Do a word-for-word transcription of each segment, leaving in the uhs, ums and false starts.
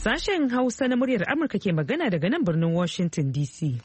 Sashen Hausa na muryar Amurka ke magana daga nan birnin Washington D C.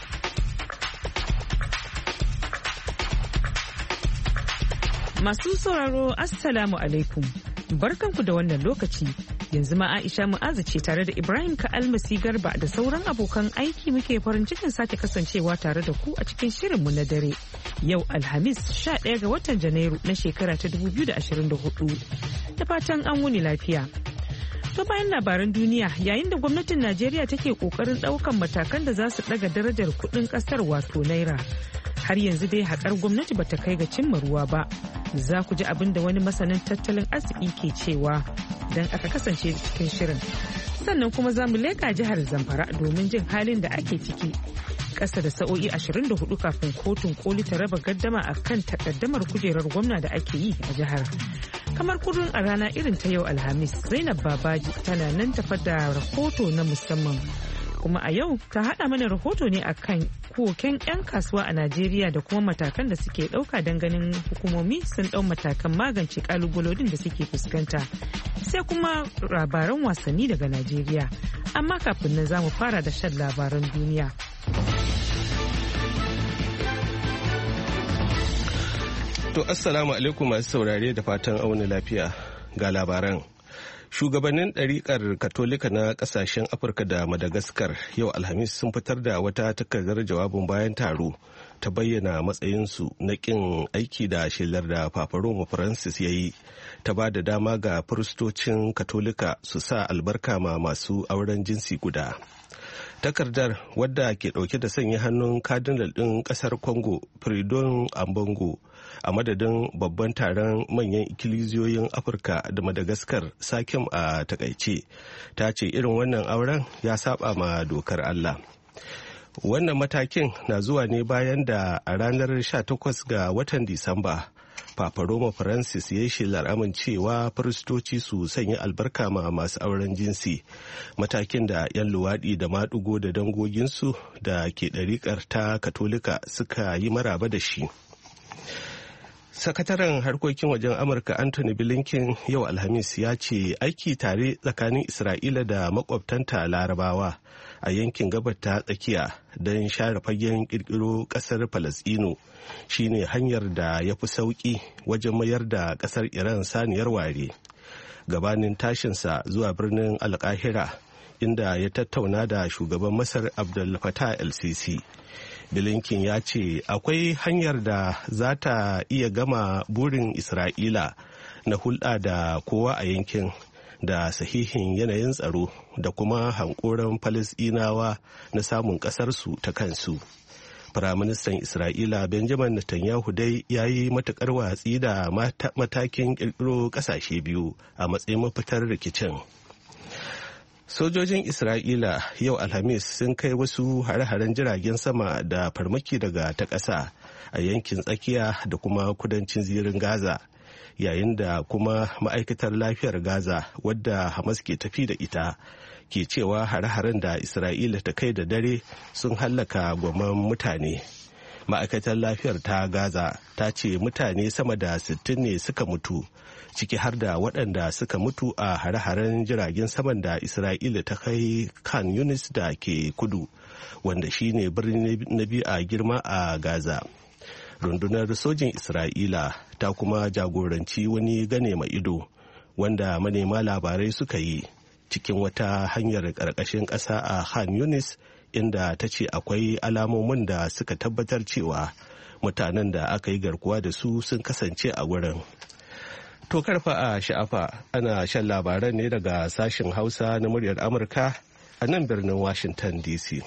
Masu sauraro Assalamu alaikum. Barkanku da wannan lokaci. Yanzu ma Aisha Mu'azu ce tare da Ibrahim Ka'almasi Garba da sauran abokan aiki muke farin cikin sake kasancewa tare da ku a cikin shirinmu na dare. Yau Alhamis sha ɗaya ga watan Janairu na shekara ta dubu biyu da ashirin da hudu. Da fatan an wuni lafiya. To bayan labaran duniya yayin da gwamnatin Najeriya take kokarin daukan matakan da za su daga darajar kudin kasar wato naira. Har yanzu dai haƙar gwamnati bata kai ga cimma ruwa ba. Za ku ji abin da wani masanin tattalin arziki ke cewa don aka kasance cikin shirin. Sannan kuma za mu leƙa jihar Zamfara domin jin halin da ake ciki. Ƙasa da sa'o'i ashirin da hudu kafin kotun koli ta raba gaddama a kan takaddamar kujerar gwamna da ake yi a jihar. Kamar kudin a rana irin ta yau Alhamis, Zainab Babaji tana nan tafa da rahoto na musamman. Kuma a yau ta haɗa mana rahoto ne akan koken 'yan kasuwa a Najeriya da kuma matakan da suke ɗauka don ganin hukumomi sun ɗau matakan magance ƙalubalodin da suke fuskanta. Sai kuma labaran wasanni daga Najeriya. Amma kafin nan za mu fara da shan labaran duniya. To assalamu alaikum masu saurare da fatan auna lafiya ga labaran. Shugabannin ɗariƙar Katolika na ƙasashen Afirka da Madagaskar yau Alhamis sun fitar da wata takardar jawabin bayan taro ta bayyana matsayinsu na ƙin aiki da shelar da Papa Roma Francis ya yi ta ba da dama ga firistocin Katolika su sa albarka ma masu auren jinsi guda. Takardar wadda ke ɗauke da sanya hannun kadinal ɗin ƙasar Congo Fridon Ambongo a madadin babban taron manyan ikkilisiyoyin Afirka da Madagaskar sakim a takaice ta ce irin wannan auren ya saba ma dokar Allah. Wannan matakin na zuwa ne bayan da a ranar sha takwas ga watan Disamba Papa Roma Francis ya yi shelar amincewa firistoci su sanya albarka ma masu auren jinsi, matakin da 'yan luwaɗi da maɗigo da dangoginsu da ke ɗariƙar ta Katolika suka yi maraba da shi. Sakataren harkokin wajen Amurka Anthony Blinken yau Alhamis ya ce aiki tare tsakanin Isra'ila da makwabtanta Larabawa a yankin gabar ta tsakiya don share fagen kirkiro kasar Falasɗinu shine hanyar da ya fi sauki wajen mayar da kasar Iran saniyar ware. Gabanin tashinsa zuwa birnin Alkahira inda ya tattauna da shugaban Masar Abdel Fattah el-Sisi. Blinken ya ce akwai hanyar da za ta iya gama burin Isra'ila na hulɗa da kowa a yankin da sahihin yanayin tsaro da kuma hankoron Falasɗinawa na samun ƙasarsu ta kansu. Firaministan Isra'ila Benjamin Netanyahu dai ya yi matuƙar watsi da matakin ƙirƙiro ƙasashe biyu a matsayin mafitar rikicin. Sojojin Isra'ila yau Alhamis sun kai wasu hare-haren jiragen sama da farmaki daga ta ƙasa a yankin tsakiya da kuma kudancin zirin Gaza, yayin da kuma ma'aikatar lafiyar Gaza wadda Hamas ke tafi da ita ke cewa hare-haren da Isra'ila ta kai da dare sun hallaka gwamman mutane. Ma'aikatar lafiyar ta Gaza ta ce mutane sama da sittin ne suka mutu, ciki har da waɗanda suka mutu a hare-haren jiragen saman da Isra'ila ta kai Khan Yunis da ke kudu, wanda shine birni na biyu a girma a Gaza. Rundunar sojin Isra'ila ta kuma jagoranci wani gane mai ido wanda manema labarai suka yi cikin wata hanyar ƙarƙashin ƙasa a Khan Yunis, inda ta ce akwai alamomin da suka tabbatar cewa mutanen da aka yi garkuwa da su sun kasance a wurin. To karfa a sha'afa ana shan labaran ne daga sashen Hausa na muryar Amurka a nan birnin Washington D C.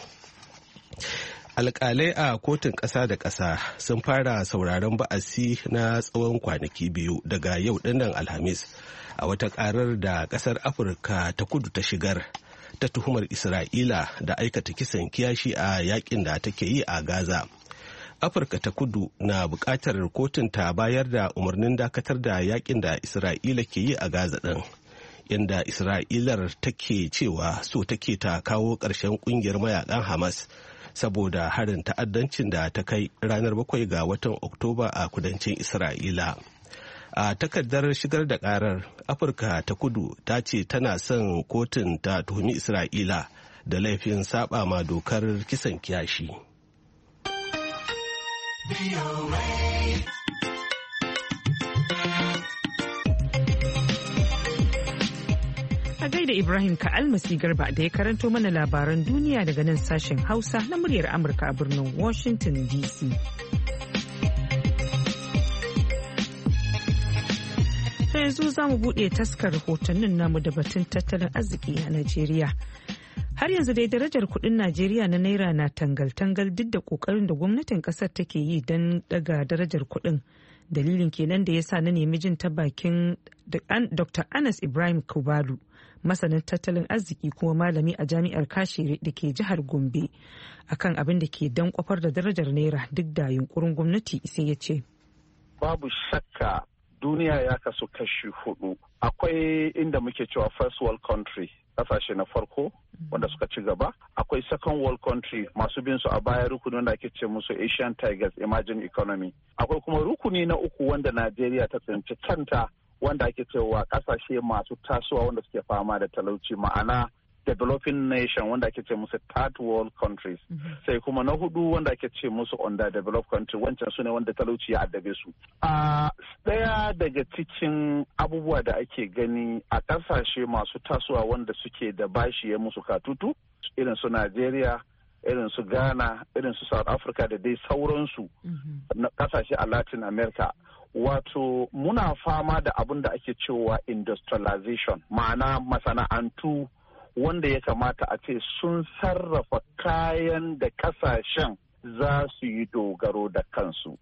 Alƙalai a kotun ƙasa da ƙasa sun fara sauraron ba'asi na tsawon kwanaki biyu daga yau dinnan Alhamis a wata ƙarar da ƙasar Afirka ta kudu ta shigar ta tuhumar Isra'ila da aikata kisan kiyashi a yakin da take yi a Gaza. Afirka ta kudu na buƙatar kotun ta bayar da umarnin dakatar da yakin da Isra'ila ke yi a Gaza ɗin, inda Isra'ilar take cewa so take ta kawo ƙarshen ƙungiyar mayakan Hamas saboda harin ta'addancin da ta kai ranar bakwai ga watan Oktoba a kudancin Isra'ila. A takardar shigar da karar, Afirka ta kudu ta ce tana son kotun ta tuhumi Isra'ila da laifin saba ma dokar kisan kiyashi. A gaida Ibrahim Ka'almasi Garba da ya karanto mana labaran duniya daga nan sashen Hausa na muryar Amurka a birnin Washington D C. Ta yanzu za mu buɗe taskar rahotannin namu da batun tattalin arziki a Najeriya. Har yanzu dai darajar kuɗin Najeriya na Naira na tangal-tangal duk da ƙoƙarin da gwamnatin ƙasar take yi don daga darajar kuɗin. Dalilin kenan da ya sa na nemi jin ta bakin Doctor Anas Ibrahim Kubalu, masanin tattalin arziki kuma malami a jami'ar Kashere da ke jihar Gombe, akan abin da ke dan kwafar da darajar Naira duk da yunkurin gwamnati, sai ya ce. Babu shakka duniya ya kasu kashi hudu. Akwai inda muke cewa first world country, kasashe na farko wanda suka ci gaba. Akwai second world country, masu bin su a baya rukuni wanda ake ce musu Asian Tigers, emerging economy. Akwai kuma rukuni na uku wanda Najeriya ta tsinci kanta, wanda ake cewa kasashe masu tasowa wanda suke fama da talauci, ma'ana developing nation wanda ake ce musu third world countries. Mm-hmm. Sai kuma na hudu wanda ake ce musu underdeveloped country, wancan su ne wanda talauci ya addabe su. A daya daga cikin abubuwa da ake gani a kasashe masu tasowa wanda suke da bashi ya musu katutu, irin su Najeriya, irin su Ghana, irin su South Africa da dai sauransu. Mm-hmm. Na kasashe a Latin America. Wato muna fama da abin da ake cewa industrialization, ma'ana masana'antu wanda ya kamata a ce sun sarrafa kayan da kasashen za su yi dogaro da kansu.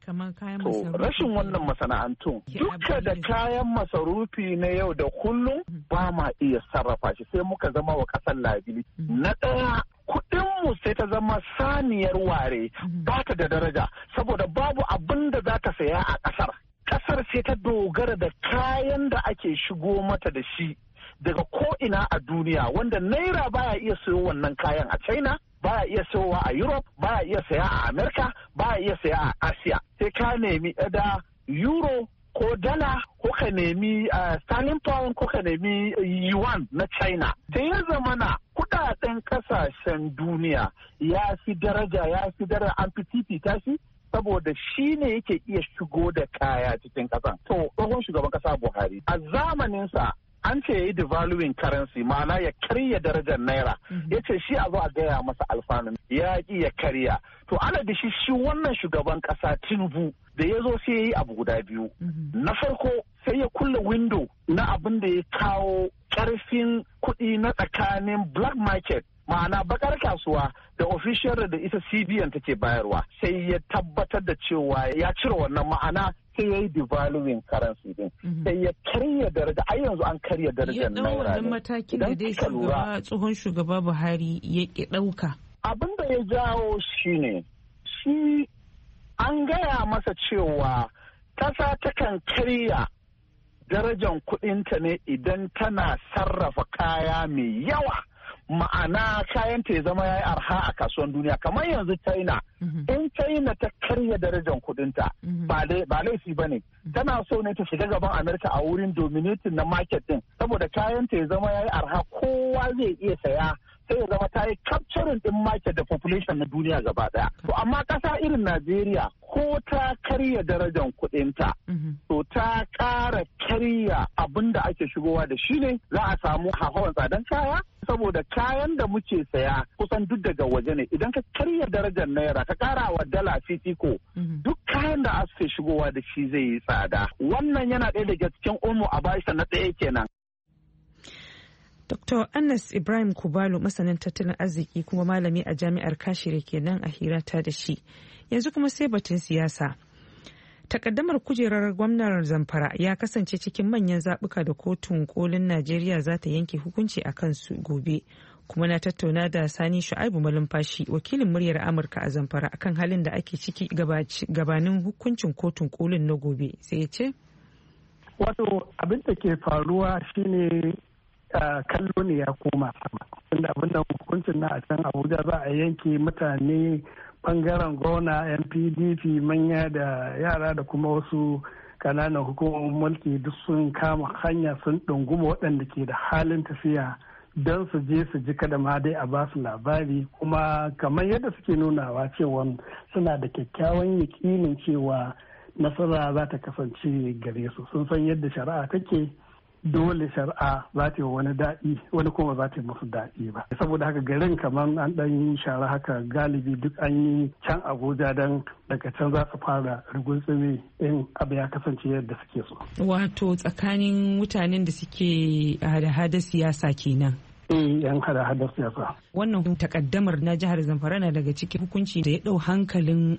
To rashin wannan masana'antun duka da kayan masarufi na yau da kullum ba ma iya sarrafa shi, sai muka zama wa kasar labili. Na ɗaya, kuɗinmu sai ta zama saniyar ware, ba ta da daraja saboda babu abin da za ta saya a ƙasar. Ƙasar sai ta dogara da kayan da ake shigo mata da shi daga ko'ina a duniya, wanda naira baya iya sayo wannan kayan a China, baya iya sayowa a Europe, baya iya saya a America, baya iya saya a Asia. Sai ka nemi da euro ko dala ko ka nemi uh, sterling pound ko ka nemi yuan na China. Sai ya zamana kudaden kasashen duniya ya fi daraja ya fi daraja an fi titita shi saboda shi ne yake iya shigo da kaya cikin kasan. To tsohon shugaban kasa Buhari a zamaninsa an ce ya yi devaluing currency, ma'ana ya karya darajar naira. Mm-hmm. Ya ce shi a zo a gaya masa alfanun ya ƙi ya karya. To ana da shi shi wannan shugaban ƙasa Tinubu da ya zo sai ya yi abu guda biyu. Mm-hmm. Na farko sai ya kulle window na abin da ya kawo ƙarfin kuɗi na tsakanin black market, ma'ana bakar kasuwa da official da ita C B N take bayarwa. Sai ya tabbatar da cewa ya cire wannan, ma'ana sai ya yi devaluing currency din. Sai ya karya daraja, ai yanzu an karya darajar naira ne. Ya ɗau wannan matakin da dai shugaba tsohon shugaba Buhari ya ƙi ɗauka. Abin da ya jawo shi ne, shi an gaya masa cewa ƙasa takan karya darajar kuɗinta ne idan tana sarrafa kaya mai yawa. Ma'ana kayan ta ya zama ya yi arha a kasuwan duniya, kamar yanzu China. Mm-hmm. In China ta karya darajar kudinta, mm-hmm. ba laifi ba ne. Mm-hmm. Tana so ne ta shiga gaban Amerika a wurin dominating na market din, saboda kayan ta ya zama ya yi arha, kowa zai iya saya, sai ya zama ta yi capturing din market da population na duniya gaba daya. To amma kasa irin Najeriya ko ta karya darajar kudinta, mm-hmm. to ta ƙara karya abin da ake shigowa da shi ne, za a samu hauhawar tsadan kaya. Saboda kayan da muke saya kusan duk daga waje ne, idan ka karya darajar naira ka kara wa dala fifiko, duk kayan da ake shigowa da shi zai yi tsada. Wannan yana ɗaya daga cikin umu a bashi na ɗaya kenan. Doctor Anas Ibrahim Kubalu, masanin tattalin arziki kuma malami a jami'ar Kashire kenan a hirata da shi. Yanzu kuma sai batun siyasa. Takaddamar kujerar gwamnan Zamfara ya kasance cikin manyan zaɓuka da kotun kolin Najeriya za ta yanke hukunci a kansu gobe. Kuma na tattauna da Sani Shu'aibu Malumfashi, wakilin muryar Amurka a Zamfara, akan halin da ake ciki gabanin hukuncin kotun kolin na gobe. Sai ya ce? Wato abin da ke faruwa shine kallo ne ya koma sama. Tunda abin da hukuncin na a can Abuja za a yanke mutane bangaren gona, N P D P, manya da yara da kuma wasu kananan hukumomin mulki duk sun kama hanya sun ɗunguma waɗanda ke da halin tafiya don su je su ji kada ma dai a ba su labari, kuma kamar yadda suke nunawa cewa suna da kyakkyawan yakinin cewa nasara za ta kasance gare su. Sun san yadda shari'a take, dole shari'a za ta yi wani daɗi wani kuma za ta yi musu daɗi ba. Saboda haka garin kamar an ɗan yi shara haka galibi duk an yi can Abuja don daga can za su fara riguntsumi in abu ya kasance yadda suke so. Wato tsakanin mutanen da suke hada-hada siyasa kenan. eh yan hada-hada siyasa. Wannan takaddamar na jihar Zamfara na daga cikin hukunci da ya dau hankalin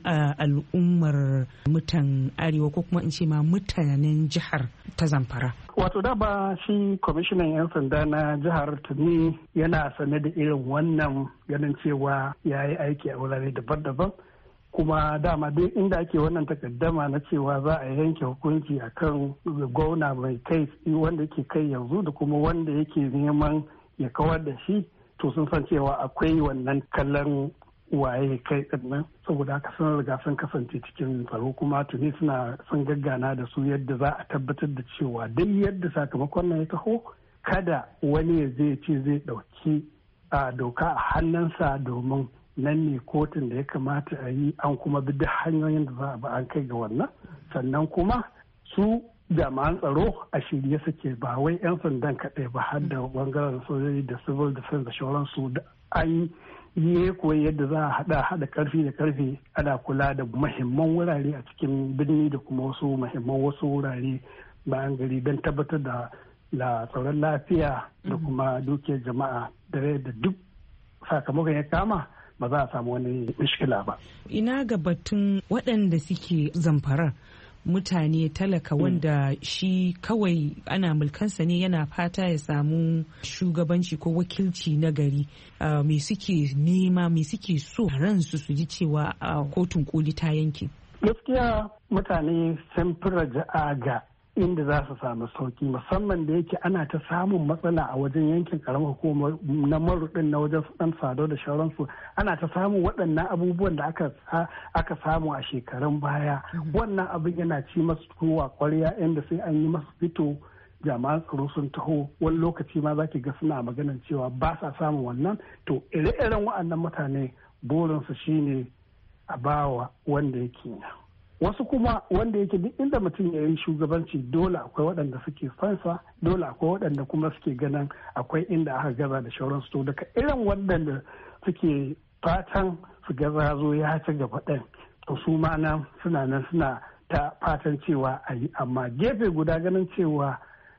al'ummar mutan arewa ko kuma in ce ma mutanen jihar ta Zamfara. Wato da ba shi kwamishinan 'yan sanda na jihar tuni yana sane da irin wannan ganin cewa ya yi aiki a wurare daban-daban. Kuma dama duk inda ake wannan takaddama na cewa za a yanke hukunci akan gwamna mai kai wanda yake kai yanzu da kuma wanda yake neman ya kawar da shi, to sun san cewa akwai wannan kallon waye kai nan, saboda haka sun riga sun kasance cikin tsaro kuma tuni suna sun gaggana da su yadda za a tabbatar da cewa duk yadda sakamakon nan ya taho kada wani ya zai ce zai dauki a doka a hannunsa, domin nan ne kotun da ya kamata a yi an kuma bi duk hanyoyin da za a ba an kai ga wannan. Sannan kuma su jami'an tsaro a shirye suke, ba wai 'yan sandan kaɗai ba har da bangaren sojoji da civil defense da sauransu da an yi koyi yadda za a haɗa haɗa karfi da karfi ana kula da muhimman wurare a cikin birni da kuma wasu muhimman wasu wurare bayan gari don tabbatar da la tsaron lafiya da kuma dukiyar jama'a da da duk sakamakon ya kama ba za a samu wani mishkila ba. Ina ga batun waɗanda suke Zamfara mutane talaka wanda shi kawai ana mulkansa ne yana fata ya samu shugabanci ko wakilci na gari, uh, me suke nema me suke so ransu su ji cewa uh, kotun koli ta yanke. Gaskiya mutane sun fi raja'a ga inda za su samu sauki, musamman da yake ana ta samun matsala a wajen yankin karamar hukumar na marudin na wajen dan sado da shauransu, ana ta samun waɗannan abubuwan da aka aka samu a shekarun baya. Wannan abin yana ci masu kowa kwarya inda sai an yi masu fito jami'an tsaro sun taho, wani lokaci ma za ki ga suna maganar cewa ba sa samun wannan. To ire-iren waɗannan mutane burinsu shine a bawa wanda yake wasu kuma wanda yake duk inda mutum ya yi shugabanci dole akwai waɗanda suke fansa, dole akwai waɗanda kuma suke ganin akwai inda aka gaza da shauransu. To daga irin waɗanda suke fatan su gaza zo ya ci gaba ɗin, to su ma nan suna nan suna ta fatan cewa a yi, amma gefe guda ganin cewa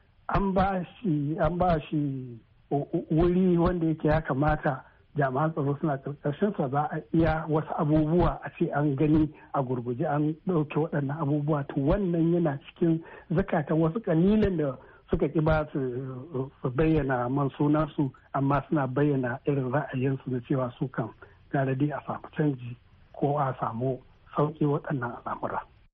an ba shi an ba shi wuri wanda yake ya kamata jami'an tsaro suna karkashin sa, za a iya wasu abubuwa a ce an gani a gurguje an ɗauke waɗannan abubuwa. To wannan yana cikin zakatan wasu kalilan da suka ki ba su bayyana man sunansu, amma suna bayyana irin ra'ayinsu na cewa su kan gara dai a samu canji ko a samu sauƙi waɗannan al'amura.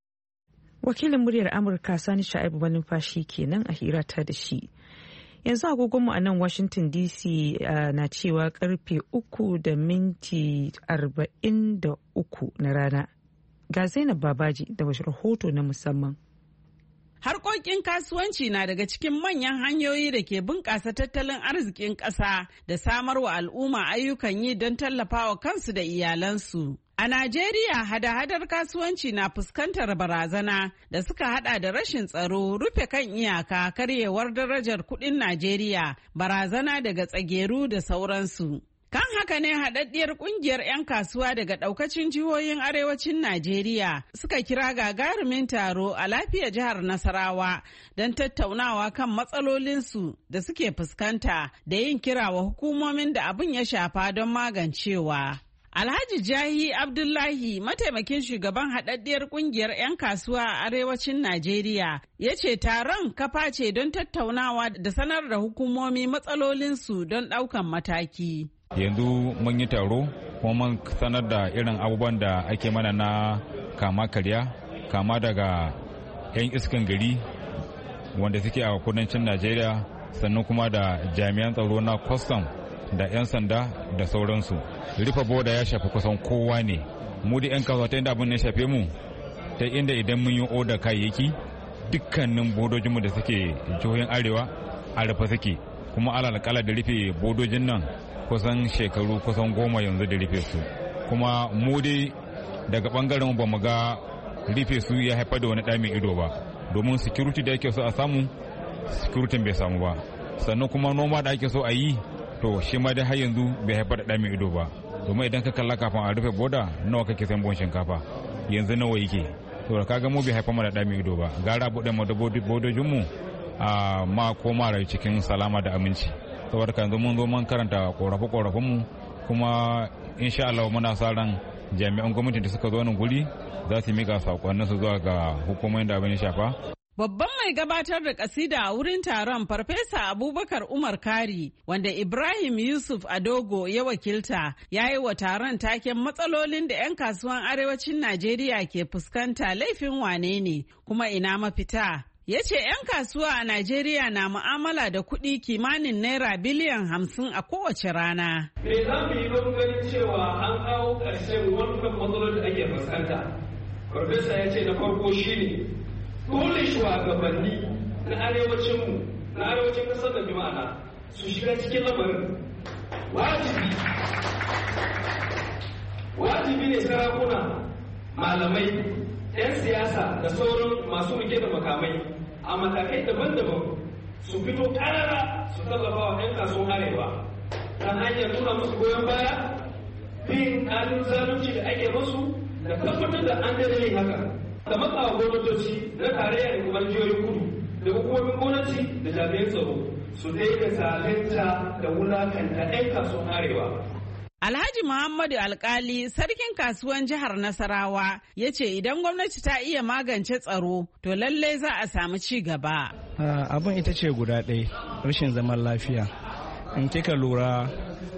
Wakilin muryar Amurka Sani Sha'ibu Malumfashi kenan a hirata da shi. Yanzu agogonmu a nan Washington D C uh, na cewa karfe uku da minti arba'in da uku na rana. Ga Zainab Babaji da wasu rahoto na musamman. Harkokin kasuwanci na daga cikin manyan hanyoyi da ke bunƙasa tattalin arzikin ƙasa da samar wa al'umma ayyukan yi don tallafawa kansu da iyalansu. A Najeriya, hada-hadar kasuwanci na fuskantar barazana da suka hada da rashin tsaro, rufe kan iyaka, karyewar darajar kuɗin Najeriya, barazana daga tsageru da sauransu. Kan haka ne haɗaɗɗiyar ƙungiyar 'yan kasuwa daga ɗaukacin jihohin arewacin Najeriya suka kira gagarumin taro a lafiyar jihar Nasarawa don tattaunawa kan matsalolinsu da suke fuskanta da yin kira wa hukumomin da abin ya shafa don magancewa. Alhaji Jahi Abdullahi, mataimakin shugaban haɗaɗɗiyar ƙungiyar 'yan kasuwa a arewacin Najeriya, ya ce taron kafa ce don tattaunawa da sanar da hukumomi matsalolinsu don ɗaukan mataki. Yanzu mun yi taro kuma mun sanar da irin abubuwan da ake mana na kama karya, kama daga 'yan iskan gari wanda suke a kudancin Najeriya, sannan kuma da jami'an tsaro na kwastam da 'yan sanda da sauransu. Rufe boda ya shafi kusan kowa ne. Mu da 'yan kasuwa ta inda abin ya shafe mu, ta inda idan mun yi oda kayayyaki dukkanin bodojinmu da suke jihohin arewa a rufe suke, kuma alalakala da rufe bodojin nan kusan shekaru kusan goma yanzu da rufe su, kuma mu dai daga bangaren ba mu ga rufe su ya haifar da wani ɗa mai ido ba, domin security da ake so a samu security bai samu ba, sannan kuma noma da ake so a yi to shi ma dai har yanzu bai haifar da ɗa mai ido ba, domin idan ka kalla kafin a rufe boda nawa kake sayan buhun shinkafa yanzu nawa yake, to kaga mu bai haifar mana da ɗa mai ido ba, gara buɗe mu da bodojin mu a ma koma rayu cikin salama da aminci. Saboda kan yanzu mun zo mun karanta korafe korafen mu, kuma insha Allah muna sa ran jami'an gwamnati da suka zo nan guri za su mika sakonnin su zuwa ga hukumomin da abin ya shafa. Babban mai gabatar da kasida a wurin taron Farfesa Abubakar Umar Kari, wanda Ibrahim Yusuf Adogo ya wakilta, ya yi wa taron taken matsalolin da 'yan kasuwan arewacin Najeriya ke fuskanta laifin wane ne kuma ina mafita. Ya ce 'yan kasuwa a Najeriya na mu'amala da kuɗi kimanin naira biliyan hamsin a kowace rana. Me za mu yi don ganin cewa an kawo ƙarshen wannan matsalolin da ake fuskanta? Farfesa ya ce na farko shi ne dole shugabanni na arewacinmu na arewacin ƙasar da jama'a su shiga cikin lamarin. Wajibi wajibi ne sarakuna, malamai, 'yan siyasa da sauran masu rike da makamai a matakai daban-daban su fito ƙarara su tallafa wa 'yan kasuwan arewa ta hanyar nuna musu goyon baya, bin ƙalin zalunci da ake masu da tabbatar da an daidai haka, da matsawa gwamnatoci na tarayya da kuma jihohin kudu da hukumomin gwamnati da jami'an tsaro su daina zalunta da wulakanta 'yan kasuwan arewa. Alhaji Muhammadu Alkali, sarkin kasuwan jihar Nasarawa, ya ce idan gwamnati ta iya magance tsaro, to lallai za a samu ci gaba. Abin ita ce guda ɗaya, rashin zaman lafiya. In kika lura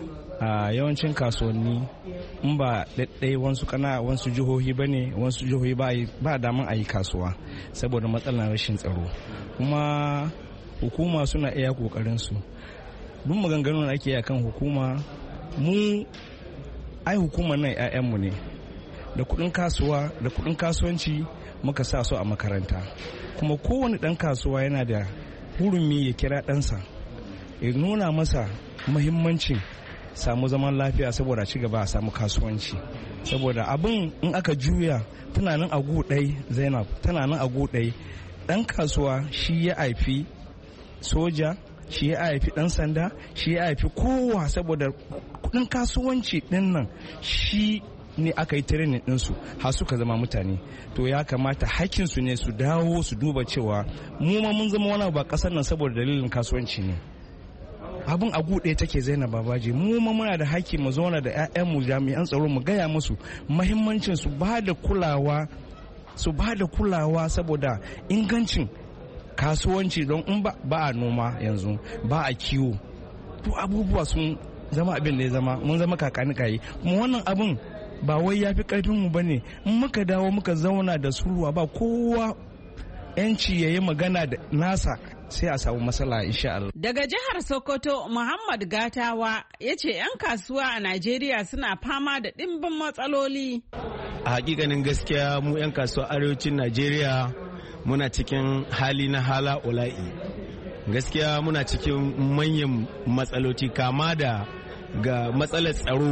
a yawancin kasuwanni, in ba ɗaiɗai wasu kana wasu jihohi ba ne, wasu jihohi ba daman a yi kasuwa saboda matsalar rashin tsaro. Kuma hukuma suna iya ƙoƙarinsu. Duk maganganun da ake yi akan hukuma, mu ai hukumar nan 'ya'yanmu ne, da kudin kasuwa da kudin kasuwanci muka sa su a makaranta, kuma kowane dan kasuwa yana da hurumi ya kira ɗansa ya nuna masa muhimmancin samu zaman lafiya saboda ci gaba a samu kasuwanci, saboda abin in aka juya tana nan a gudai Zainab tana nan a gudai dan kasuwa shi ya haifi soja, shi ya haifi dan sanda, shi ya haifi kowa, saboda kudin kasuwanci din nan shi ne aka yi training ɗinsu har suka zama mutane. To ya kamata hakkinsu ne su dawo su duba cewa mu ma mun zama wani ba kasar nan saboda dalilin kasuwanci ne. Abin a guɗe take Zainab Babaji, mu ma muna da hakki mu zauna da 'ya'yanmu jami'an tsaro mu gaya musu muhimmancin su ba da kulawa su ba da kulawa saboda ingancin kasuwanci, don in ba a noma yanzu ba a kiwo, to abubuwa sun zama abin da ya zama, mun zama kakani kayi. Kuma wannan abin ba wai ya fi karfinmu ba ne, in muka dawo muka zauna da sulwa ba kowa yanci ya yi magana da nasa sai a samu matsala insha Allah. Daga jihar Sokoto, Muhammad Gatawa ya ce 'yan kasuwa a Najeriya suna fama da ɗimbin matsaloli. A hakikanin gaskiya mu 'yan kasuwa arewacin Najeriya muna cikin hali na hala ula'i. Gaskiya muna cikin manyan matsaloli, kama da ga matsalar tsaro.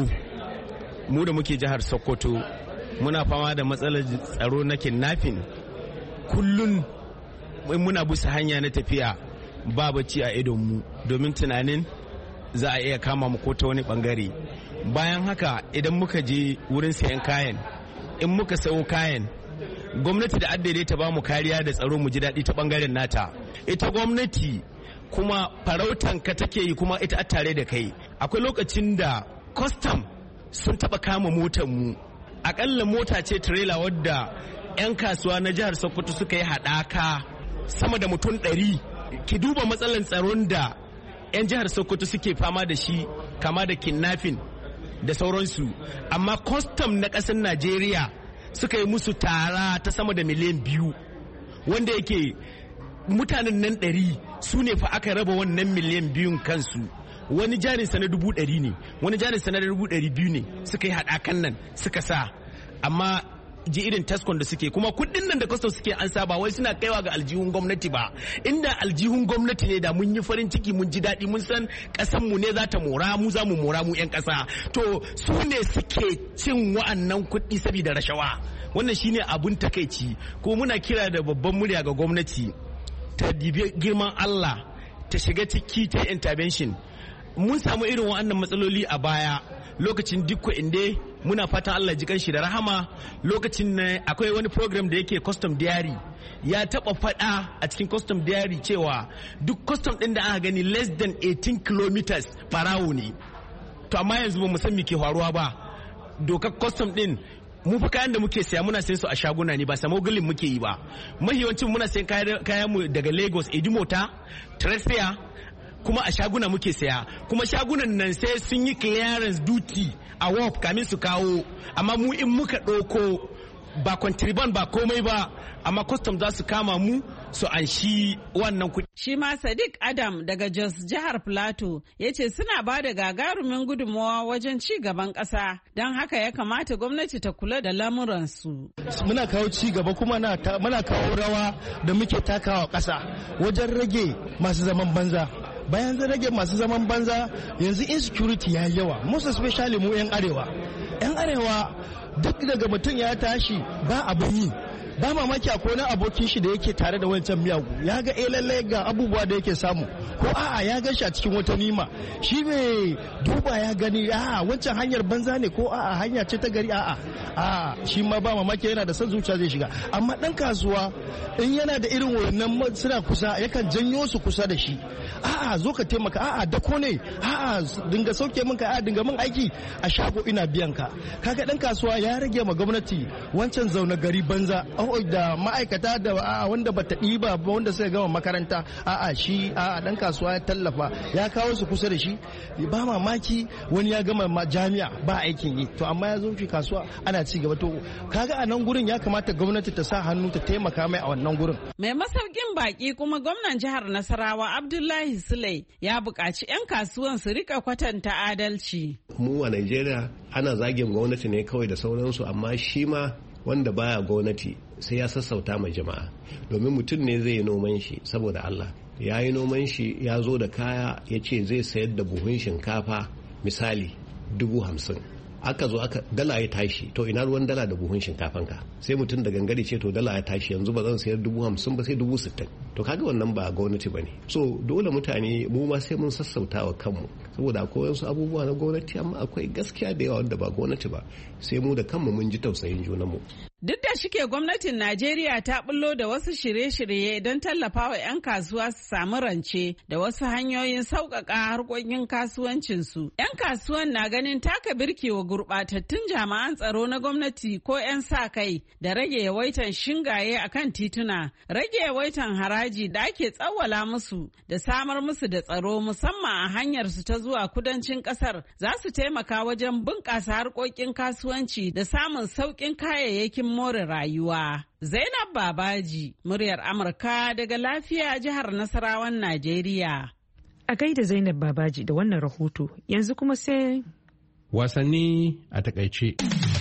Mu da muke jihar Sokoto muna fama da matsalar tsaro na kidnapping. Kullun muna busa hanya na tafiya ba bacci a idonmu domin tunanin za a iya kama mu ko ta wani bangare. Bayan haka idan muka je wurin sayan kayan, in muka sayo kayan, gwamnati da addade ta ba mu kariya da tsaro mu ji daɗi ta bangaren nata. Ita gwamnati kuma farautan ka take yi, kuma ita tare da kai. Akwai lokacin da custom sun taba kama motar mu, akalla mota ce trailer wadda 'yan kasuwa na jihar Sokoto suka yi haɗaka sama da mutum ɗari. Ki duba matsalar tsaron da 'yan jihar Sokoto suke fama da shi, kama da kidnapping da sauransu, amma custom na ƙasar Najeriya suka yi musu tara ta sama da miliyan biyu, wanda yake mutanen nan ɗari su ne fa aka raba wannan miliyan biyun kansu. Wani jarin sa na dubu ɗari ne, wani jarin sa na dubu ɗari biyu ne, suka yi haɗakan nan suka sa. Amma ji irin taskon da suke kuma kuɗin nan da custom suke an saba wai suna kaiwa ga aljihun gwamnati ba. Inda aljihun gwamnati ne da mun yi farin ciki mun ji daɗi mun san ƙasan mu ne za ta mora mu za mu mora mu 'yan ƙasa. To su ne suke cin wa'annan kuɗi saboda rashawa. Wannan shine abun takaici ko muna kira da babban murya ga gwamnati ta dibi girman Allah ta shiga ciki ta intervention. Mun samu irin wa'annan matsaloli a baya lokacin dukko inde muna fatan Allah ji kanshi da rahama. Lokacin ne akwai wani program da yake custom diary ya taba fada a cikin custom diary cewa duk custom din da aka gani less than eighteen kilometers barawo ne. To amma yanzu ba mu san me ke faruwa ba. Dokar custom din mu fa kayan da muke saya muna sayan su a shaguna ne ba samogulin muke yi ba. Mahiyancin muna sayan kayan mu daga Lagos, Edimota, Trespia kuma a shaguna muke saya kuma shagunan nan sai sun yi clearance duty a W A F kamin su kawo, amma mu in muka ɗauko ba contraband ba komai ba amma custom za su kama mu su anshi wannan kuɗi. Shi ma Sadiq Adam daga Jos jihar Plateau ya ce suna ba da gagarumin gudunmawa wajen ci gaban ƙasa don haka ya kamata gwamnati ta kula da lamuransu. Muna kawo ci gaba kuma muna kawo rawa da muke takawa ƙasa wajen rage masu zaman banza. Bayan zan rage masu zaman banza yanzu insecurity ya yawa, most especially mu 'yan arewa. 'Yan arewa duk daga mutum ya tashi ba abin yi. Ba mamaki akwai wani abokin shi da yake tare da wancan miyagu ya ga eh lallai ga abubuwa da yake samu ko a'a ya gan shi a cikin wata nima shi bai duba ya gani a'a wancan hanyar banza ne ko a'a hanya ce ta gari a'a a'a shi ma ba mamaki yana da son zuciya zai shiga, amma dan kasuwa in yana da irin wannan suna kusa yakan janyo su kusa da shi. A'a zo ka taimaka, a'a dako ne, a'a dinga sauke min ka, a'a dinga min aiki a shago ina biyan ka. Kaga dan kasuwa ya rage ma gwamnati wancan zaune gari banza da ma'aikata da wanda bata ɗiba ba wanda suka gama makaranta, a'a shi a'a dan kasuwa ya tallafa ya kawo su kusa da shi. Ba mamaki wani ya gama jami'a ba aikin yi to amma ya zo shi kasuwa ana ci gaba. To kaga a nan gurin ya kamata gwamnati ta sa hannu ta taimaka mai a wannan gurin. Mai masaukin baki kuma gwamnan jihar Nasarawa Abdullahi Sule ya buƙaci 'yan kasuwan su rika kwatanta adalci. Mu a Najeriya ana zagin gwamnati ne kawai da sauransu, amma shi ma wanda baya gwamnati sai ya sassauta ma jama'a, domin mutum ne zai yi noman shi saboda Allah ya yi noman shi ya zo da kaya ya ce zai sayar da buhun shinkafa misali dubu hamsin, aka zo aka dala ya tashi, to ina ruwan dala da buhun shinkafan ka? Sai mutum da gangare ce to dala ya tashi yanzu ba zan sayar dubu hamsin ba sai dubu sittin. To kaga wannan ba gwamnati ba ne. So dole mutane mu ma sai mun sassauta wa kanmu, saboda akwai wasu abubuwa na gwamnati amma akwai gaskiya da yawa wanda ba gwamnati ba, sai mu da kanmu mun ji tausayin junanmu. Duk da shike gwamnatin Najeriya ta bullo da wasu shirye-shirye don tallafawa 'yan kasuwa su samu rance da wasu hanyoyin sauƙaƙa harkokin kasuwancinsu. 'Yan kasuwan na ganin taka birki wa gurɓatattun jami'an tsaro na gwamnati ko 'yan sa kai da rage yawaitan shingaye a kan tituna, rage yawaitan haraji da ake tsawwala musu da samar musu da tsaro musamman a hanyar su ta zuwa kudancin ƙasar za su taimaka wajen bunƙasa harkokin kasuwanci da samun sauƙin kayayyakin more rayuwa. Zainab Babaji, muryar Amurka daga lafiya jihar Nasarawan Najeriya. A gaida Zainab Babaji da wannan rahoto, yanzu kuma sai wasanni a takaice.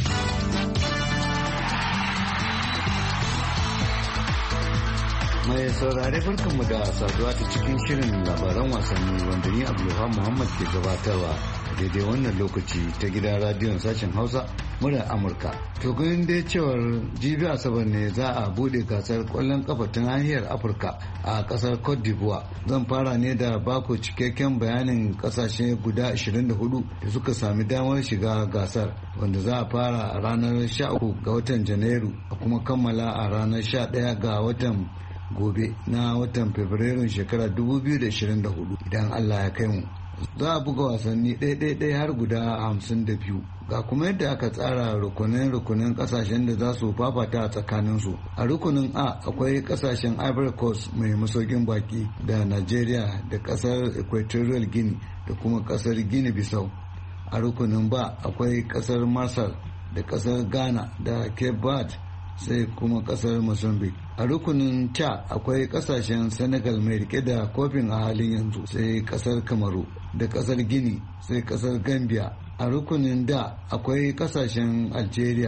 Mai saurare barkanmu da saduwa ta cikin shirin labaran wasanni wanda ni Abdulhamid Muhammad ke gabatarwa daidai wannan lokaci ta gidan radiyon sashen Hausa murar Amurka. To ganin dai cewar jibi Asabar ne za a bude gasar kwallon kafa ta nahiyar Afirka a kasar Cote d'Ivoire. Zan fara ne da bako cikakken bayanin kasashe guda ashirin da hudu da suka sami damar shiga gasar, wanda za a fara a ranar sha uku ga watan Janairu a kuma kammala a ranar sha ɗaya ga watan gobe na watan Fabrairun shekara dubu biyu da ashirin da hudu idan Allah ya kai mu. Za a buga wasanni ɗaya-ɗaya har guda hamsin da biyu. Ga kuma yadda aka tsara rukunin-rukunin kasashen da za su fafata a tsakaninsu. A rukunin A akwai kasashen Ivory Coast mai masaukin baki da Nigeria da kasar Equatorial Guinea da kuma kasar Guinea Bissau. A rukunin B akwai kasar Masar da kasar Ghana da Cape Verde sai kuma kasar Mozambique. A rukunin C akwai kasashen Senegal mai rike da kofin a halin yanzu sai kasar Kamaru da kasar Guinea sai kasar Gambia. A rukunin D akwai kasashen Algeria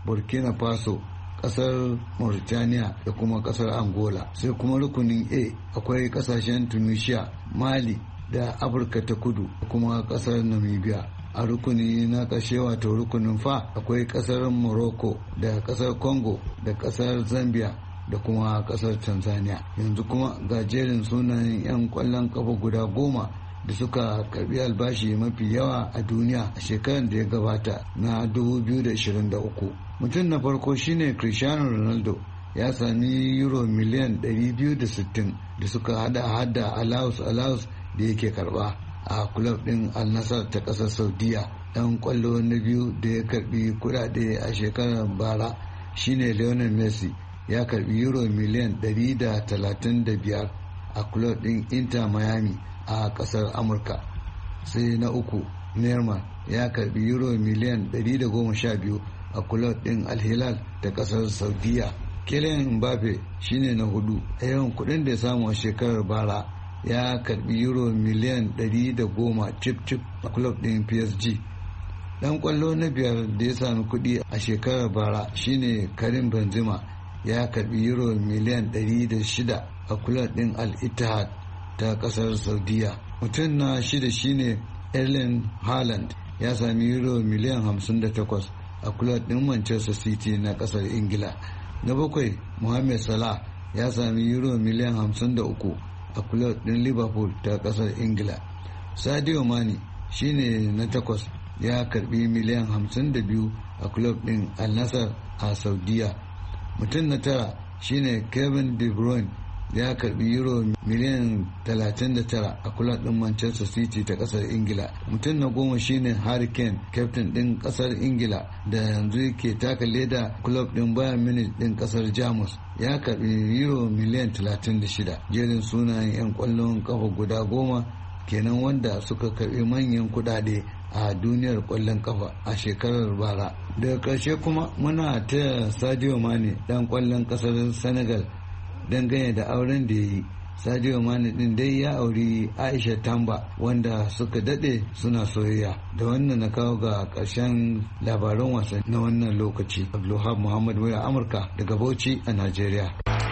burkina faso, kasar mauritania da kuma kasar angola. Sai kuma rukunin a akwai kasashen tunisia, mali da afirka ta kudu da kuma kasar namibia. A rukuni na ƙarshe wato rukunin fa akwai kasar morocco da kasar congo da kasar zambia da kuma kasar tanzania. Yanzu kuma ga jerin sunayen 'yan kwallon kafa guda goma da suka karbi albashi mafi yawa a duniya a shekarar da ya gabata na dubu biyu da ashirin da uku. Mutum na farko shine Cristiano Ronaldo, ya sami euro miliyan ɗari biyu da sittin da suka hada hada allowance allowance da yake karba a club din Al Nassr ta kasar Saudiya. Dan kwallo na biyu da ya karbi kudade a shekarar bara shine Lionel Messi, ya karbi euro miliyan ɗari da talatin da biyar a club din Inter Miami a kasar Amurka. Sai na uku Neymar, ya karbi euro miliyan ɗari da goma sha biyu a club din Al Hilal ta kasar Saudiya. Kylian Mbappe shine na hudu a yawan kudin da ya samu a shekarar bara, ya karbi euro miliyan ɗari da goma cip cip a club din P S G. Dan kwallo na biyar da ya sami kudi a shekarar bara shine Karim Benzema, ya karbi euro miliyan ɗari da shida a club din Al Ittihad ta kasar Saudiya. Mutum na shida shine Erling Haaland, ya sami euro miliyan hamsin da takwas a club din Manchester City na kasar Ingila. Na bakwai Mohamed Salah, ya sami euro miliyan hamsin da uku a club din Liverpool ta kasar Ingila. Sadio Mane shine na takwas, ya karbi miliyan hamsin da biyu a club din Al Nassr a Saudiya. Mutum na tara shine Kevin De Bruyne, ya karbi euro miliyan talatin da tara a club din Manchester City ta kasar Ingila. Mutum na goma shine Harry Kane, captain din kasar Ingila da yanzu yake taka leda club din Bayern Munich din kasar Jamus, ya karbi euro miliyan talatin da shida. Jerin sunayen 'yan kwallon kafa guda goma kenan wanda suka karbi manyan kudade a duniyar kwallon kafa a shekarar bara. Daga karshe kuma muna taya Sadio Mane, dan kwallon kasar Senegal, dangane da auren da ya yi. Sadio Mane din dai ya auri Aisha Tamba, wanda suka dade suna soyayya. Da wannan na kawo ga ƙarshen labaran wasan na wannan lokaci. Abdulhab Muhammad Waya, Amurka daga Bauchi a Najeriya.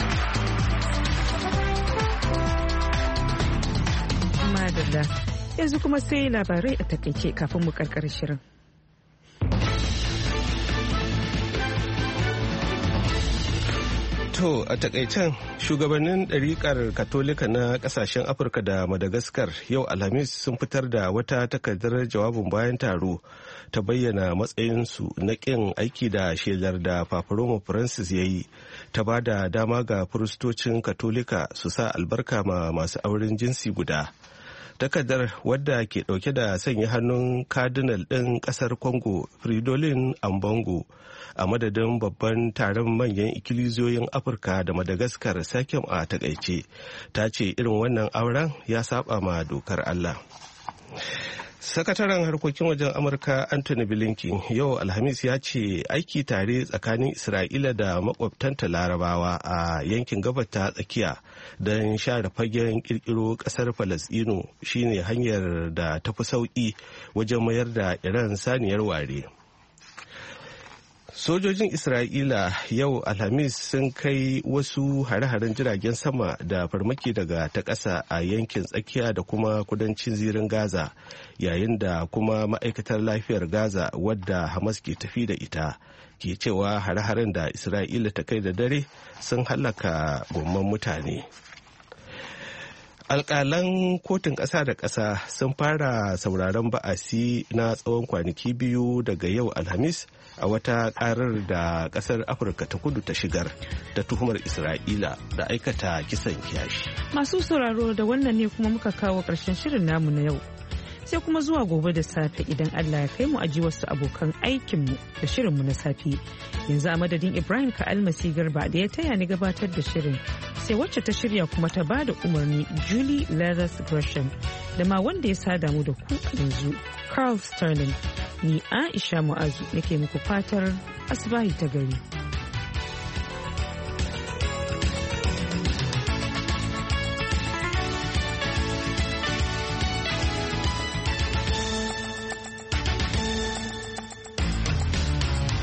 Madalla, yanzu kuma sai labarai a takaice kafin mu karkar shirin. To a takaicen shugabannin ɗariƙar katolika na ƙasashen Afirka da Madagascar yau Alhamis sun fitar da wata takardar jawabin bayan taro ta bayyana matsayinsu na ƙin aiki da shelar da Papa Roma Francis ya yi ta ba da dama ga firistocin katolika su sa albarka ma masu auren jinsi guda. Takardar wadda ke dauke da sanya hannun cardinal ɗin ƙasar Congo Fridolin Ambongo a madadin babban taron manyan ikiliziyoyin Afirka da Madagascar sakin a takaice ta ce irin wannan auren ya saba ma dokar Allah. Sakataren harkokin wajen Amurka Anthony Blinken yau Alhamis ya ce aiki tare tsakanin Isra'ila da makwabtanta Larabawa a yankin gabar ta tsakiya don share fagen kirkiro kasar Falasɗinu shine hanyar da ta fi sauƙi wajen mayar da Iran saniyar ware. Sojojin Isra'ila yau Alhamis sun kai wasu hare-haren jiragen sama da farmaki daga ta ƙasa a yankin tsakiya da kuma kudancin zirin Gaza, yayin da kuma ma'aikatar lafiyar Gaza wadda Hamas ke tafi da ita ke cewa hare-haren da Isra'ila ta kai da dare sun hallaka gomman mutane. Alƙalan kotun ƙasa da ƙasa sun fara sauraron ba'asi na tsawon kwanaki biyu daga yau Alhamis a wata ƙarar da ƙasar Afirka ta kudu ta shigar da tuhumar Isra'ila da aikata kisan kiyashi. Masu sauraro da wannan ne kuma muka kawo ƙarshen shirin namu na yau. Sai kuma zuwa gobe da safe idan Allah ya kai mu aji wasu abokan aikinmu da shirinmu na safe. Yanzu a madadin Ibrahim Ka'almasi Garba da ya taya ni gabatar da shirin. Sai wacce ta shirya kuma ta ba da umarni Julie Leathers Gresham da ma wanda ya sada mu da ku yanzu Carl Sterling. Ni Aisha Mu'azu nake muku fatar asibahi ta gari.